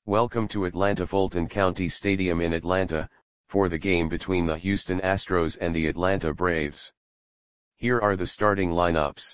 Welcome to Atlanta Fulton County Stadium in Atlanta, for the game between the Houston Astros and the Atlanta Braves. Here are the starting lineups.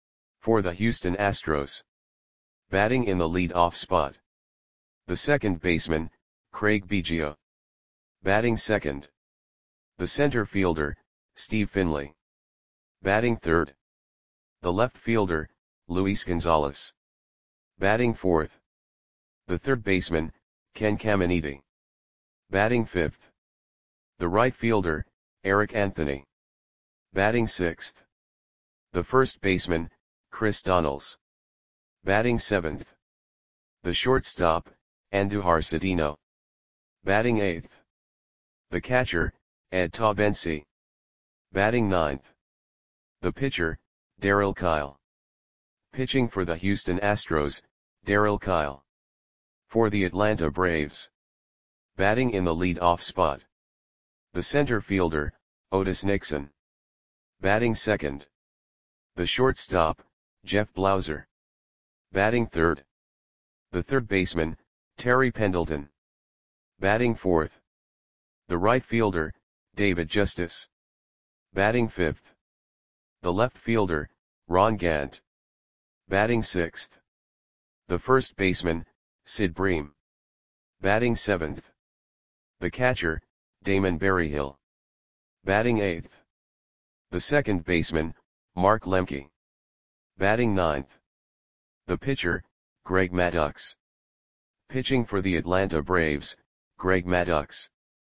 For the Houston Astros. Batting in the lead-off spot. The second baseman, Craig Biggio. Batting second. The center fielder, Steve Finley. Batting third. The left fielder, Luis Gonzalez. Batting fourth. The third baseman, Ken Caminiti. Batting fifth. The right fielder, Eric Anthony. Batting sixth. The first baseman, Chris Donalds. Batting seventh. The shortstop, Andujar Cedeno. Batting eighth. The catcher, Ed Taubensi. Batting ninth. The pitcher, Darryl Kile. Pitching for the Houston Astros, Darryl Kile. For the Atlanta Braves. Batting in the lead-off spot. The center fielder, Otis Nixon. Batting second. The shortstop, Jeff Blauser. Batting third. The third baseman, Terry Pendleton. Batting fourth. The right fielder, David Justice. Batting fifth. The left fielder, Ron Gant. Batting sixth. The first baseman, Sid Bream. Batting seventh. The catcher, Damon Berryhill. Batting eighth. The second baseman, Mark Lemke. Batting ninth. The pitcher, Greg Maddux. Pitching for the Atlanta Braves, Greg Maddux.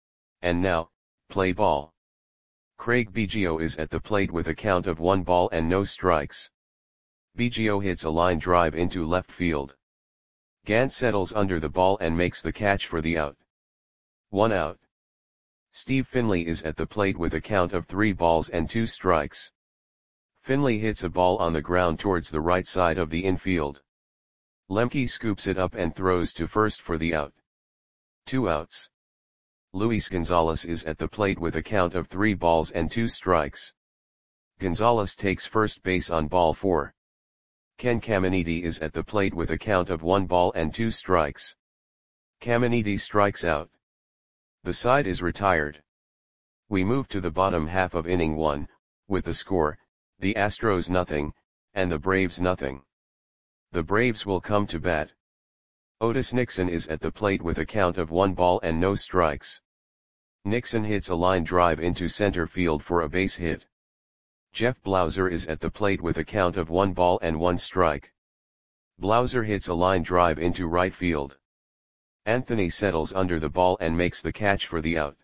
And now, play ball. Craig Biggio is at the plate with a count of 1 ball and no strikes. Biggio hits a line drive into left field. Gant settles under the ball and makes the catch for the out. 1 out. Steve Finley is at the plate with a count of 3 balls and 2 strikes. Finley hits a ball on the ground towards the right side of the infield. Lemke scoops it up and throws to first for the out. 2 outs. Luis Gonzalez is at the plate with a count of 3 balls and 2 strikes. Gonzalez takes first base on ball 4. Ken Caminiti is at the plate with a count of 1 ball and 2 strikes. Caminiti strikes out. The side is retired. We move to the bottom half of inning 1, with the score, the Astros nothing, and the Braves nothing. The Braves will come to bat. Otis Nixon is at the plate with a count of 1 ball and no strikes. Nixon hits a line drive into center field for a base hit. Jeff Blauser is at the plate with a count of 1 ball and 1 strike. Blauser hits a line drive into right field. Anthony settles under the ball and makes the catch for the out.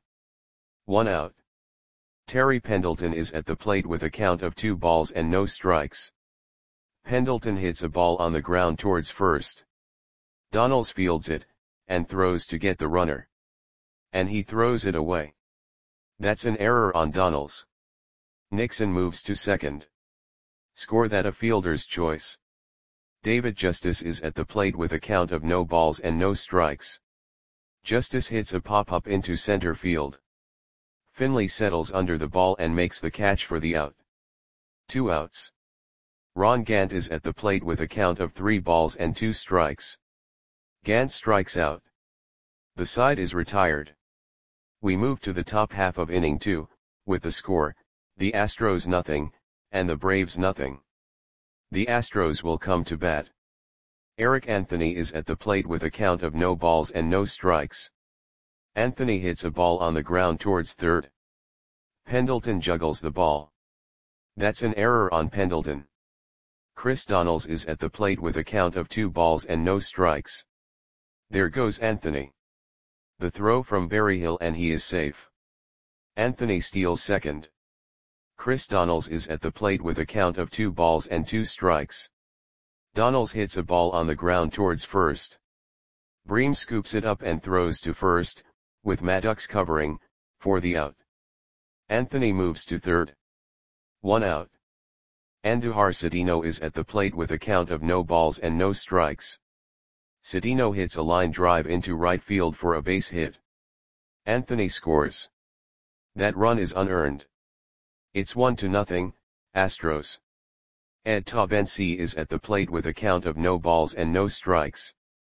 1 out. Terry Pendleton is at the plate with a count of 2 balls and no strikes. Pendleton hits a ball on the ground towards first. Donalds fields it, and throws to get the runner. And he throws it away. That's an error on Donalds. Nixon moves to second. Score that a fielder's choice. David Justice is at the plate with a count of no balls and no strikes. Justice hits a pop-up into center field. Finley settles under the ball and makes the catch for the out. 2 outs. Ron Gant is at the plate with a count of 3 balls and 2 strikes. Gant strikes out. The side is retired. We move to the top half of inning 2, with the score, the Astros nothing, and the Braves nothing. The Astros will come to bat. Eric Anthony is at the plate with a count of no balls and no strikes. Anthony hits a ball on the ground towards third. Pendleton juggles the ball. That's an error on Pendleton. Chris Donalds is at the plate with a count of 2 balls and no strikes. There goes Anthony. The throw from Berryhill and he is safe. Anthony steals second. Chris Donalds is at the plate with a count of 2 balls and 2 strikes. Donalds hits a ball on the ground towards first. Bream scoops it up and throws to first, with Maddux covering, for the out. Anthony moves to third. 1 out. Andujar Cedeno is at the plate with a count of no balls and no strikes. Cedeno hits a line drive into right field for a base hit. Anthony scores. That run is unearned. It's 1-0, Astros. Ed Taubensi is at the plate with a count of no balls and no strikes.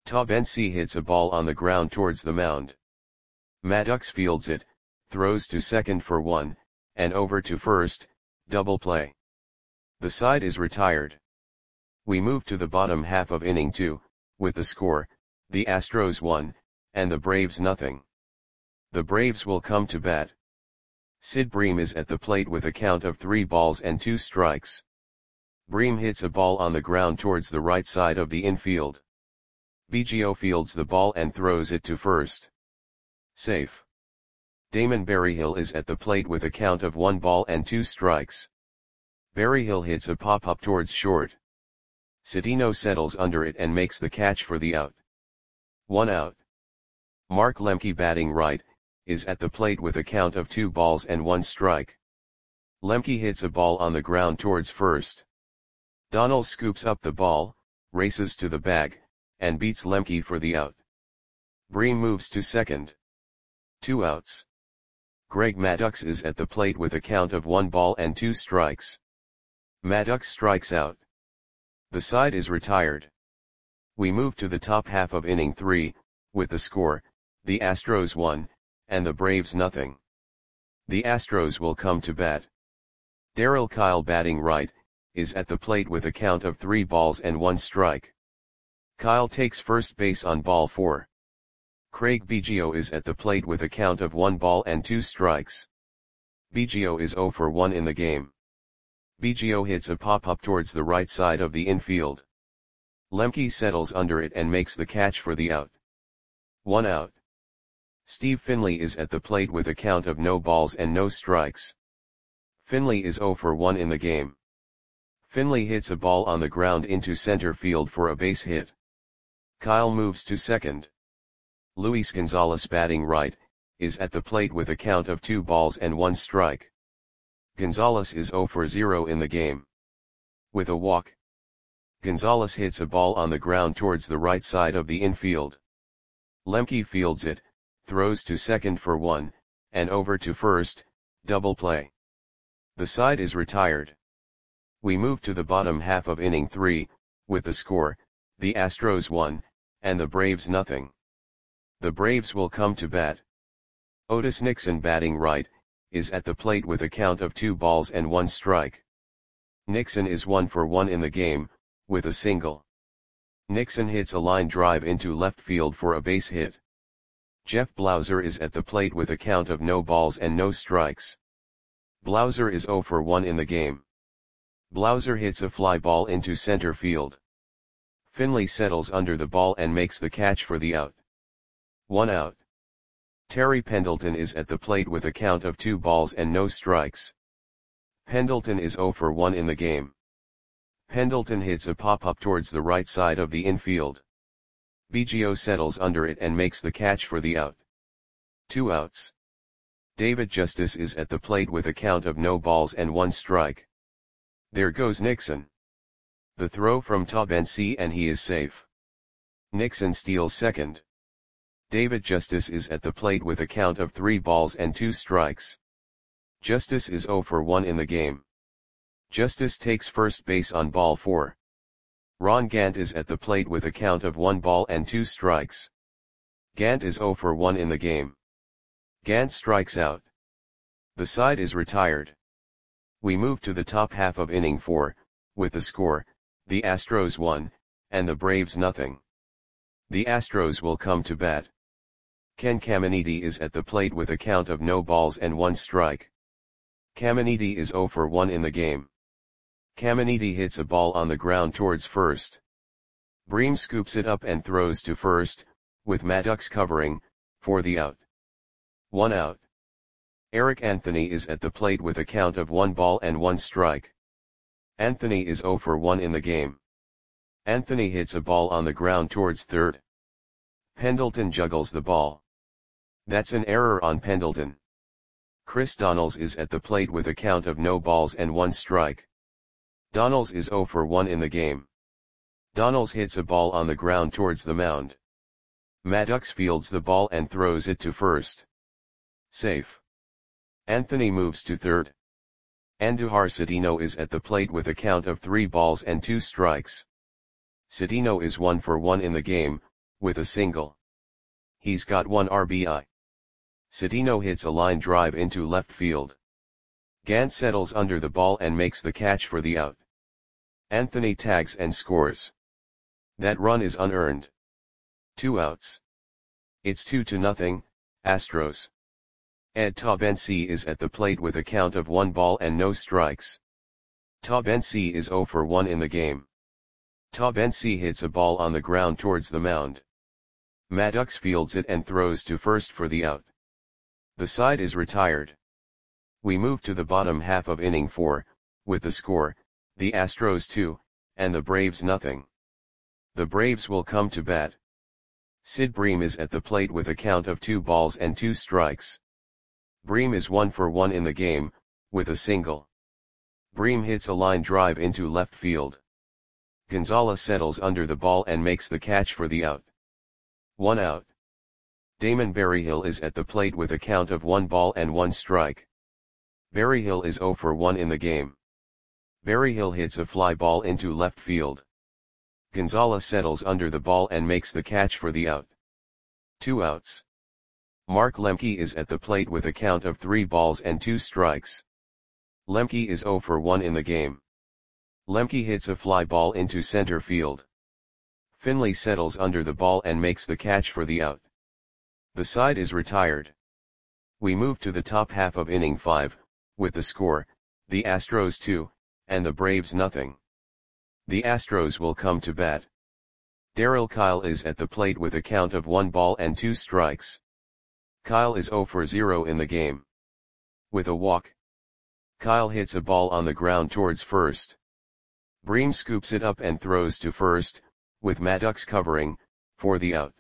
Tabensi hits a ball on the ground towards the mound. Maddox fields it, throws to second for one, and over to first, double play. The side is retired. We move to the bottom half of inning 2, with the score, the Astros 1, and the Braves nothing. The Braves will come to bat. Sid Bream is at the plate with a count of 3 balls and 2 strikes. Bream hits a ball on the ground towards the right side of the infield. Biggio fields the ball and throws it to first. Safe. Damon Berryhill is at the plate with a count of 1 ball and 2 strikes. Berryhill hits a pop-up towards short. Citino settles under it and makes the catch for the out. 1 out. Mark Lemke, batting right, is at the plate with a count of 2 balls and 1 strike. Lemke hits a ball on the ground towards first. Donald scoops up the ball, races to the bag, and beats Lemke for the out. Bream moves to second. 2 outs. Greg Maddux is at the plate with a count of 1 ball and 2 strikes. Maddux strikes out. The side is retired. We move to the top half of inning 3, with the score, the Astros 1, and the Braves nothing. The Astros will come to bat. Darryl Kyle, batting right, is at the plate with a count of 3 balls and 1 strike. Kyle takes first base on ball 4. Craig Biggio is at the plate with a count of 1 ball and 2 strikes. Biggio is 0 for 1 in the game. Biggio hits a pop-up towards the right side of the infield. Lemke settles under it and makes the catch for the out. 1 out. Steve Finley is at the plate with a count of no balls and no strikes. Finley is 0 for 1 in the game. Finley hits a ball on the ground into center field for a base hit. Kyle moves to second. Luis Gonzalez, batting right, is at the plate with a count of 2 balls and 1 strike. Gonzalez is 0 for 0 in the game. With a walk, Gonzalez hits a ball on the ground towards the right side of the infield. Lemke fields it, throws to second for 1, and over to first, double play. The side is retired. We move to the bottom half of inning 3, with the score, the Astros 1, and the Braves nothing. The Braves will come to bat. Otis Nixon, batting right, is at the plate with a count of 2 balls and 1 strike. Nixon is 1 for 1 in the game, with a single. Nixon hits a line drive into left field for a base hit. Jeff Blauser is at the plate with a count of no balls and no strikes. Blauser is 0 for 1 in the game. Blauser hits a fly ball into center field. Finley settles under the ball and makes the catch for the out. 1 out. Terry Pendleton is at the plate with a count of 2 balls and no strikes. Pendleton is 0 for 1 in the game. Pendleton hits a pop-up towards the right side of the infield. Biggio settles under it and makes the catch for the out. 2 outs. David Justice is at the plate with a count of no balls and 1 strike. There goes Nixon. The throw from Tabensi and he is safe. Nixon steals second. David Justice is at the plate with a count of 3 balls and 2 strikes. Justice is 0 for 1 in the game. Justice takes first base on ball 4. Ron Gant is at the plate with a count of 1 ball and 2 strikes. Gant is 0 for 1 in the game. Gant strikes out. The side is retired. We move to the top half of inning 4, with the score, the Astros 1, and the Braves nothing. The Astros will come to bat. Ken Caminiti is at the plate with a count of no balls and 1 strike. Caminiti is 0 for 1 in the game. Caminiti hits a ball on the ground towards first. Bream scoops it up and throws to first, with Maddux covering, for the out. 1 out. Eric Anthony is at the plate with a count of 1 ball and 1 strike. Anthony is 0 for 1 in the game. Anthony hits a ball on the ground towards third. Pendleton juggles the ball. That's an error on Pendleton. Chris Donalds is at the plate with a count of no balls and 1 strike. Donalds is 0 for 1 in the game. Donalds hits a ball on the ground towards the mound. Maddux fields the ball and throws it to first. Safe. Anthony moves to third. Andujar Citino is at the plate with a count of 3 balls and 2 strikes. Citino is 1 for 1 in the game, with a single. He's got 1 RBI. Citino hits a line drive into left field. Gant settles under the ball and makes the catch for the out. Anthony tags and scores. That run is unearned. 2 outs. It's 2-0, Astros. Ed Taubensee is at the plate with a count of 1 ball and no strikes. Taubensee is 0 for 1 in the game. Taubensee hits a ball on the ground towards the mound. Maddox fields it and throws to first for the out. The side is retired. We move to the bottom half of inning 4, with the score, the Astros 2, and the Braves nothing. The Braves will come to bat. Sid Bream is at the plate with a count of 2 balls and 2 strikes. Bream is 1 for 1 in the game, with a single. Bream hits a line drive into left field. Gonzalez settles under the ball and makes the catch for the out. 1 out. Damon Berryhill is at the plate with a count of 1 ball and 1 strike. Berryhill is 0 for 1 in the game. Berryhill hits a fly ball into left field. Gonzalez settles under the ball and makes the catch for the out. 2 outs. Mark Lemke is at the plate with a count of 3 balls and 2 strikes. Lemke is 0 for 1 in the game. Lemke hits a fly ball into center field. Finley settles under the ball and makes the catch for the out. The side is retired. We move to the top half of inning 5, with the score, the Astros 2, and the Braves nothing. The Astros will come to bat. Darryl Kile is at the plate with a count of 1 ball and 2 strikes. Kile is 0 for 0 in the game. With a walk. Kile hits a ball on the ground towards first. Bream scoops it up and throws to first, with Maddox covering, for the out.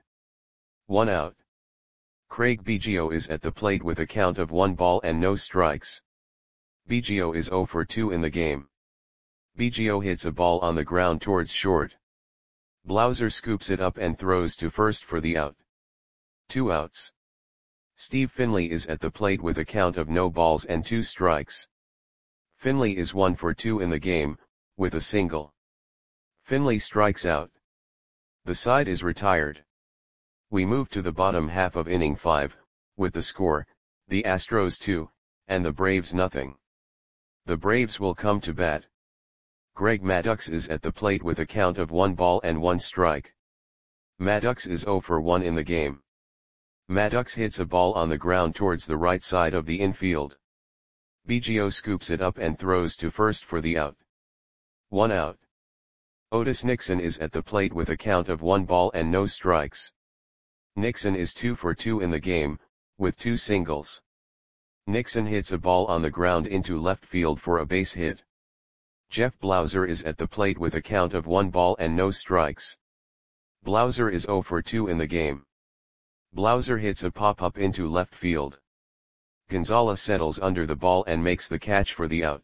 1 out. Craig Biggio is at the plate with a count of 1 ball and no strikes. Biggio is 0 for 2 in the game. Biggio hits a ball on the ground towards short. Blauser scoops it up and throws to first for the out. 2 outs. Steve Finley is at the plate with a count of no balls and 2 strikes. Finley is 1 for 2 in the game, with a single. Finley strikes out. The side is retired. We move to the bottom half of inning 5, with the score, the Astros 2, and the Braves nothing. The Braves will come to bat. Greg Maddux is at the plate with a count of 1 ball and 1 strike. Maddux is 0 for 1 in the game. Maddux hits a ball on the ground towards the right side of the infield. Biggio scoops it up and throws to first for the out. 1 out. Otis Nixon is at the plate with a count of 1 ball and no strikes. Nixon is 2 for 2 in the game, with 2 singles. Nixon hits a ball on the ground into left field for a base hit. Jeff Blauser is at the plate with a count of 1 ball and no strikes. Blauser is 0 for 2 in the game. Blauser hits a pop-up into left field. Gonzalez settles under the ball and makes the catch for the out.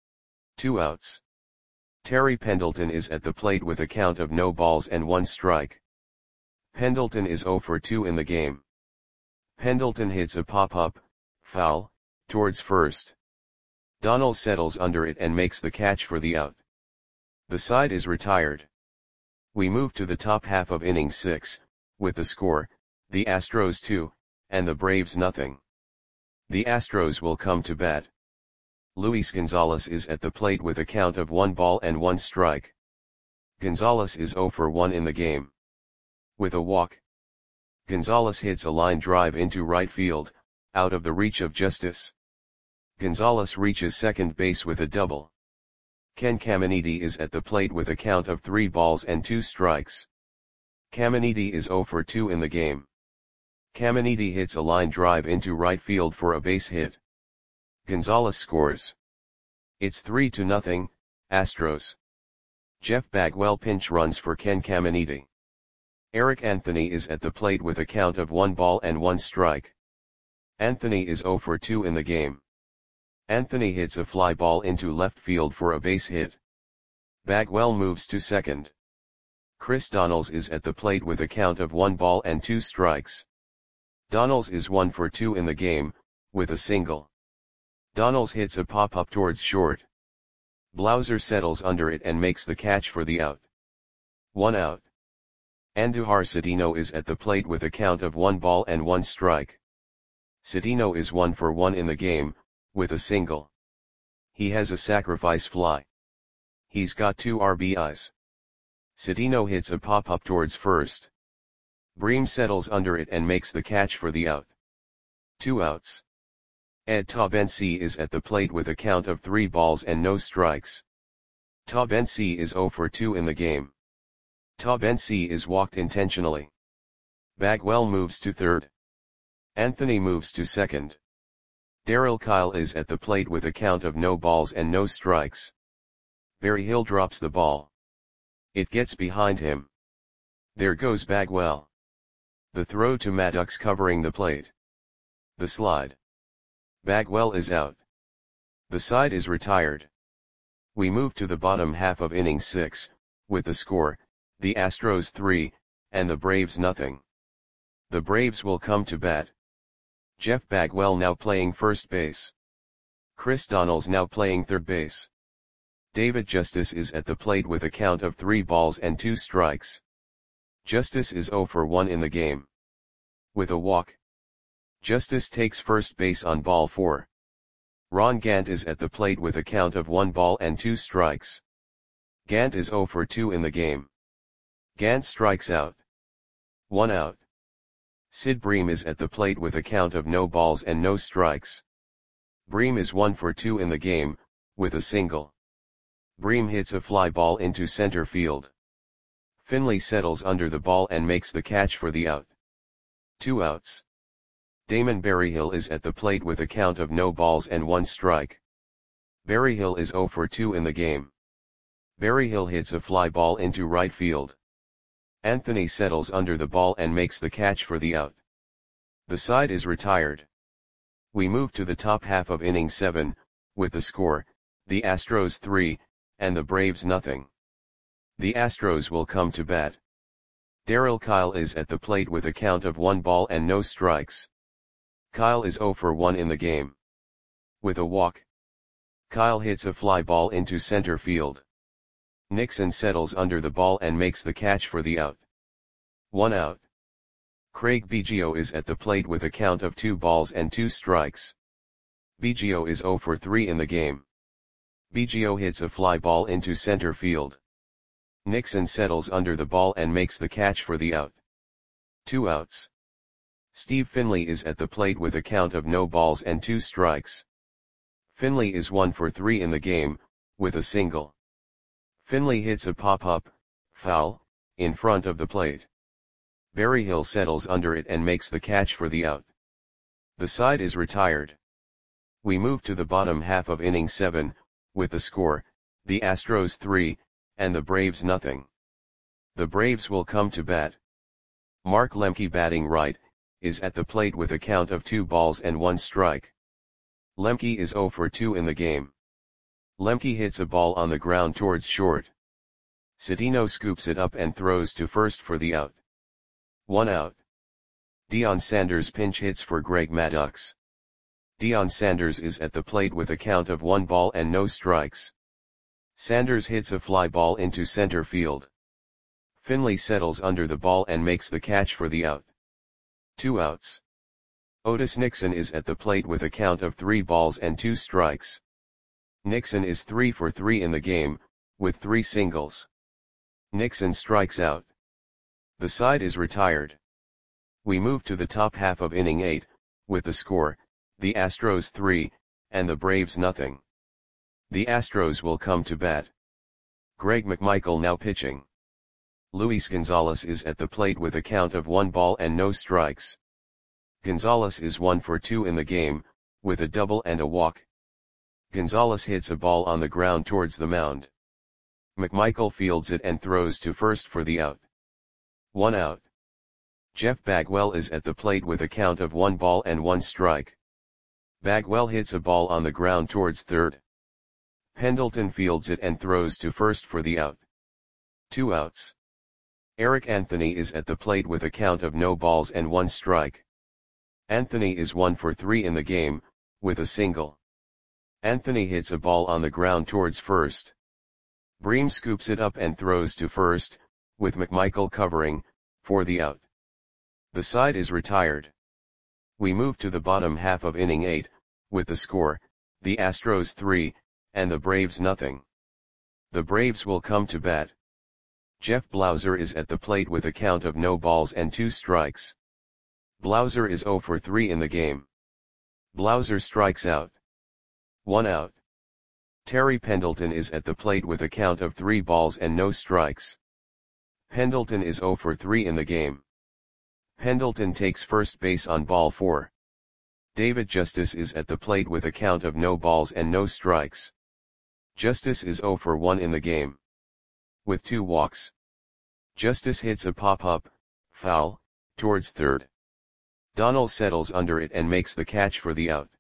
2 outs. Terry Pendleton is at the plate with a count of no balls and 1 strike. Pendleton is 0 for 2 in the game. Pendleton hits a pop-up, foul, towards first. Donnell settles under it and makes the catch for the out. The side is retired. We move to the top half of inning 6, with the score, the Astros 2, and the Braves nothing. The Astros will come to bat. Luis Gonzalez is at the plate with a count of 1 ball and 1 strike. Gonzalez is 0 for 1 in the game. With a walk. Gonzalez hits a line drive into right field, out of the reach of justice. Gonzalez reaches second base with a double. Ken Caminiti is at the plate with a count of 3 balls and 2 strikes. Caminiti is 0 for 2 in the game. Caminiti hits a line drive into right field for a base hit. Gonzalez scores. It's 3-0, Astros. Jeff Bagwell pinch runs for Ken Caminiti. Eric Anthony is at the plate with a count of 1 ball and 1 strike. Anthony is 0 for 2 in the game. Anthony hits a fly ball into left field for a base hit. Bagwell moves to second. Chris Donnells is at the plate with a count of 1 ball and 2 strikes. Donnells is 1 for 2 in the game, with a single. Donnells hits a pop-up towards short. Blauser settles under it and makes the catch for the out. 1 out. Andujar Citino is at the plate with a count of 1 ball and 1 strike. Citino is 1 for 1 in the game, with a single. He has a sacrifice fly. He's got 2 RBIs. Citino hits a pop-up towards first. Bream settles under it and makes the catch for the out. 2 outs. Ed Taubensee is at the plate with a count of 3 balls and no strikes. Taubensee is 0 for 2 in the game. Taubensee is walked intentionally. Bagwell moves to third. Anthony moves to second. Darryl Kile is at the plate with a count of no balls and no strikes. Berryhill drops the ball. It gets behind him. There goes Bagwell. The throw to Maddox covering the plate. The slide. Bagwell is out. The side is retired. We move to the bottom half of inning 6, with the score, the Astros 3, and the Braves nothing. The Braves will come to bat. Jeff Bagwell now playing first base. Chris Donnells now playing third base. David Justice is at the plate with a count of 3 balls and 2 strikes. Justice is 0 for 1 in the game. With a walk. Justice takes first base on ball 4. Ron Gant is at the plate with a count of 1 ball and 2 strikes. Gant is 0 for 2 in the game. Gant strikes out. 1 out. Sid Bream is at the plate with a count of no balls and no strikes. Bream is 1 for 2 in the game, with a single. Bream hits a fly ball into center field. Finley settles under the ball and makes the catch for the out. 2 outs. Damon Berryhill is at the plate with a count of no balls and 1 strike. Berryhill is 0 for 2 in the game. Berryhill hits a fly ball into right field. Anthony settles under the ball and makes the catch for the out. The side is retired. We move to the top half of inning 7, with the score, the Astros 3, and the Braves nothing. The Astros will come to bat. Darryl Kile is at the plate with a count of 1 ball and no strikes. Kile is 0 for 1 in the game. With a walk. Kile hits a fly ball into center field. Nixon settles under the ball and makes the catch for the out. 1 out. Craig Biggio is at the plate with a count of 2 balls and 2 strikes. Biggio is 0 for 3 in the game. Biggio hits a fly ball into center field. Nixon settles under the ball and makes the catch for the out. 2 outs. Steve Finley is at the plate with a count of no balls and 2 strikes. Finley is 1 for 3 in the game, with a single. Finley hits a pop-up, foul, in front of the plate. Berryhill settles under it and makes the catch for the out. The side is retired. We move to the bottom half of inning 7, with the score, the Astros 3, and the Braves nothing. The Braves will come to bat. Mark Lemke batting right, is at the plate with a count of 2 balls and 1 strike. Lemke is 0 for 2 in the game. Lemke hits a ball on the ground towards short. Citino scoops it up and throws to first for the out. 1 out. Deion Sanders pinch hits for Greg Maddux. Deion Sanders is at the plate with a count of 1 ball and no strikes. Sanders hits a fly ball into center field. Finley settles under the ball and makes the catch for the out. 2 outs. Otis Nixon is at the plate with a count of 3 balls and 2 strikes. Nixon is 3 for 3 in the game, with 3 singles. Nixon strikes out. The side is retired. We move to the top half of inning 8, with the score, the Astros 3, and the Braves nothing. The Astros will come to bat. Greg McMichael now pitching. Luis Gonzalez is at the plate with a count of 1 ball and no strikes. Gonzalez is 1 for 2 in the game, with a double and a walk. Gonzalez hits a ball on the ground towards the mound. McMichael fields it and throws to first for the out. 1 out. Jeff Bagwell is at the plate with a count of 1 ball and 1 strike. Bagwell hits a ball on the ground towards third. Pendleton fields it and throws to first for the out. 2 outs. Eric Anthony is at the plate with a count of no balls and 1 strike. Anthony is 1 for 3 in the game, with a single. Anthony hits a ball on the ground towards first. Bream scoops it up and throws to first, with McMichael covering, for the out. The side is retired. We move to the bottom half of inning 8, with the score, the Astros 3, and the Braves nothing. The Braves will come to bat. Jeff Blauser is at the plate with a count of no balls and 2 strikes. Blauser is 0 for 3 in the game. Blauser strikes out. 1 out. Terry Pendleton is at the plate with a count of 3 balls and no strikes. Pendleton is 0 for 3 in the game. Pendleton takes first base on ball 4. David Justice is at the plate with a count of no balls and no strikes. Justice is 0 for 1 in the game. With 2 walks. Justice hits a pop-up, foul, towards third. Donnell settles under it and makes the catch for the out.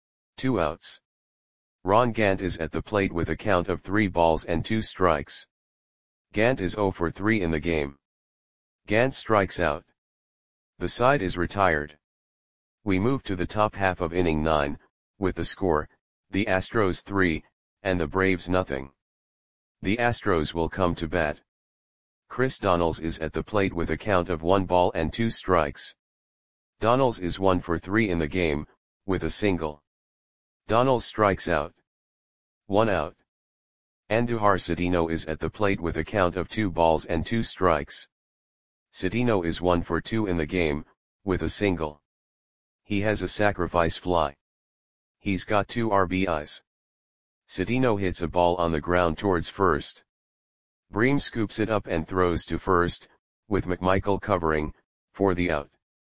2 outs. Ron Gant is at the plate with a count of 3 balls and 2 strikes. Gant is 0 for 3 in the game. Gant strikes out. The side is retired. We move to the top half of inning 9, with the score, the Astros 3, and the Braves nothing. The Astros will come to bat. Chris Donnells is at the plate with a count of 1 ball and 2 strikes. Donnells is 1 for 3 in the game, with a single. Donnells strikes out. 1 out. Andujar Cedeno is at the plate with a count of 2 balls and 2 strikes. Cedeno is 1 for 2 in the game, with a single. He has a sacrifice fly. He's got 2 RBIs. Cedeno hits a ball on the ground towards first. Bream scoops it up and throws to first, with McMichael covering, for the out.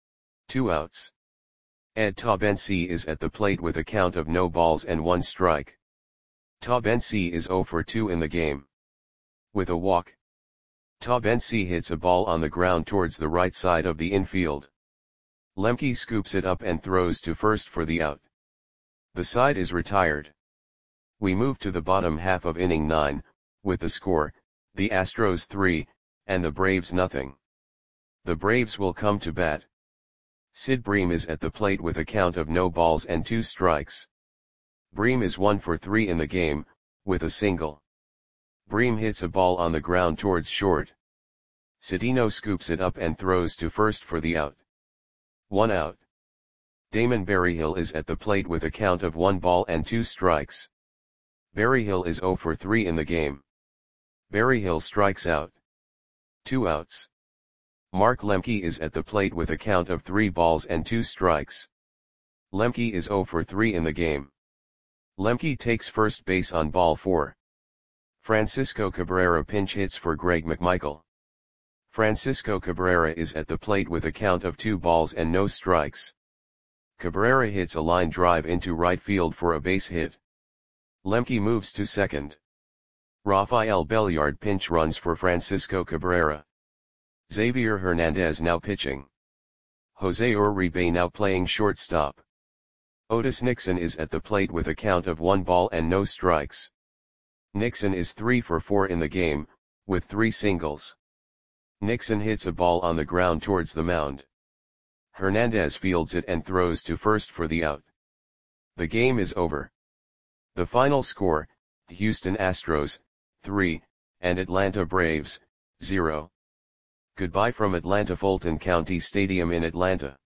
2 outs. Ed Taubensee is at the plate with a count of no balls and 1 strike. Taubensee is 0 for 2 in the game. With a walk. Taubensee hits a ball on the ground towards the right side of the infield. Lemke scoops it up and throws to first for the out. The side is retired. We move to the bottom half of inning 9, with the score, the Astros 3, and the Braves nothing. The Braves will come to bat. Sid Bream is at the plate with a count of no balls and 2 strikes. Bream is 1 for 3 in the game, with a single. Bream hits a ball on the ground towards short. Cedeno scoops it up and throws to first for the out. 1 out. Damon Berryhill is at the plate with a count of 1 ball and 2 strikes. Berryhill is 0 for 3 in the game. Berryhill strikes out. 2 outs. Mark Lemke is at the plate with a count of 3 balls and 2 strikes. Lemke is 0 for 3 in the game. Lemke takes first base on ball 4. Francisco Cabrera pinch hits for Greg McMichael. Francisco Cabrera is at the plate with a count of 2 balls and no strikes. Cabrera hits a line drive into right field for a base hit. Lemke moves to second. Rafael Belliard pinch runs for Francisco Cabrera. Xavier Hernandez now pitching. Jose Uribe now playing shortstop. Otis Nixon is at the plate with a count of 1 ball and no strikes. Nixon is 3 for 4 in the game, with 3 singles. Nixon hits a ball on the ground towards the mound. Hernandez fields it and throws to first for the out. The game is over. The final score, Houston Astros, 3, and Atlanta Braves, 0. Goodbye from Atlanta Fulton County Stadium in Atlanta.